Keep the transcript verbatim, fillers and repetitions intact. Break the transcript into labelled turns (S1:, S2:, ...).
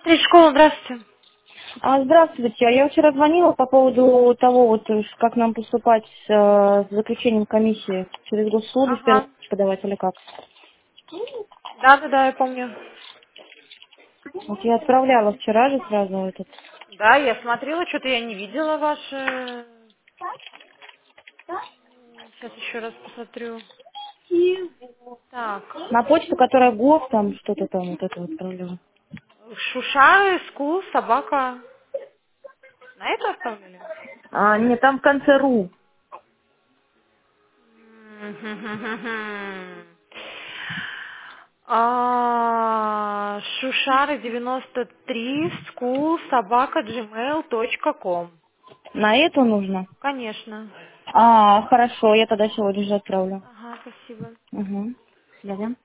S1: Три школы, здравствуйте.
S2: А, здравствуйте. Я вчера звонила по поводу того, вот, э, как нам поступать с, э, с заключением комиссии через госуслуги в первую
S1: Ага.
S2: очередь подавать или как.
S1: Да, да, да, я помню.
S2: Вот я отправляла вчера же сразу этот.
S1: Да, я смотрела, что-то я не видела ваши. Сейчас еще раз посмотрю. Так.
S2: На почту, которая гов, там что-то там вот это вот отправляла.
S1: Шушары, скул, собака. На это оставили?
S2: А, нет, там в конце ру.
S1: Мгм. А, Шушары девяносто три, скул, собака, gmail точка ком.
S2: На эту нужно?
S1: Конечно.
S2: А, хорошо, я тогда сегодня же отправлю.
S1: Ага, спасибо.
S2: Угу.